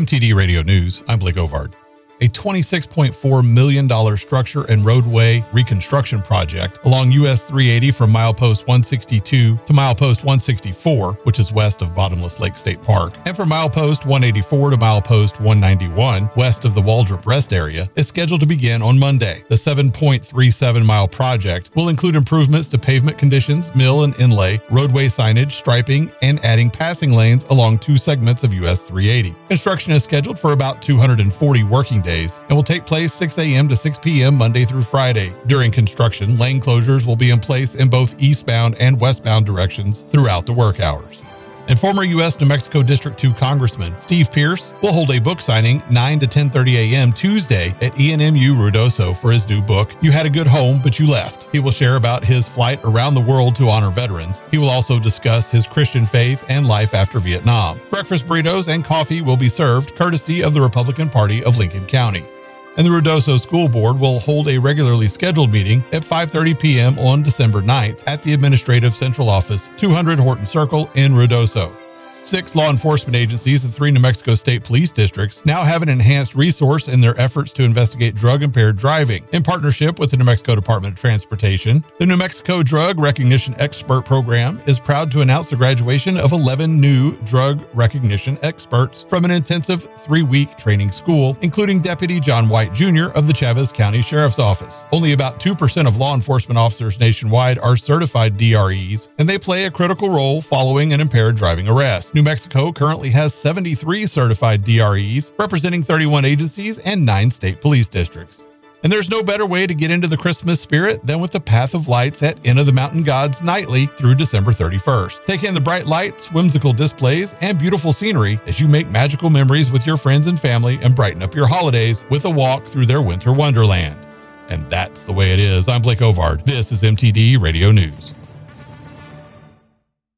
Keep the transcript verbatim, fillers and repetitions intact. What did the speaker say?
M T D Radio News, I'm Blake Ovard. A twenty-six point four million dollars structure and roadway reconstruction project along U S three eighty from milepost one sixty-two to milepost one sixty-four, which is west of Bottomless Lake State Park, and from milepost one eighty-four to milepost one ninety-one, west of the Waldrop Rest Area, is scheduled to begin on Monday. The seven point three seven mile project will include improvements to pavement conditions, mill and inlay, roadway signage, striping, and adding passing lanes along two segments of U S three eighty. Construction is scheduled for about two hundred forty working days and will take place six a.m. to six p.m. Monday through Friday. During construction, lane closures will be in place in both eastbound and westbound directions throughout the work hours. And former U S New Mexico District two Congressman Steve Pearce will hold a book signing nine to ten thirty a.m. Tuesday at E N M U Ruidoso for his new book, You Had a Good Home, But You Left. He will share about his flight around the world to honor veterans. He will also discuss his Christian faith and life after Vietnam. Breakfast burritos and coffee will be served courtesy of the Republican Party of Lincoln County. And the Ruidoso School Board will hold a regularly scheduled meeting at five thirty p.m. on December ninth at the Administrative Central Office, two hundred Horton Circle in Ruidoso. Six law enforcement agencies and three New Mexico State Police districts now have an enhanced resource in their efforts to investigate drug-impaired driving. In partnership with the New Mexico Department of Transportation, the New Mexico Drug Recognition Expert Program is proud to announce the graduation of eleven new drug recognition experts from an intensive three-week training school, including Deputy John White Junior of the Chavez County Sheriff's Office. Only about two percent of law enforcement officers nationwide are certified D R Es, and they play a critical role following an impaired driving arrest. New Mexico currently has seventy-three certified D R Es, representing thirty-one agencies and nine state police districts. And there's no better way to get into the Christmas spirit than with the Path of Lights at Inn of the Mountain Gods nightly through December thirty-first. Take in the bright lights, whimsical displays, and beautiful scenery as you make magical memories with your friends and family and brighten up your holidays with a walk through their winter wonderland. And that's the way it is. I'm Blake Ovard. This is M T D Radio News.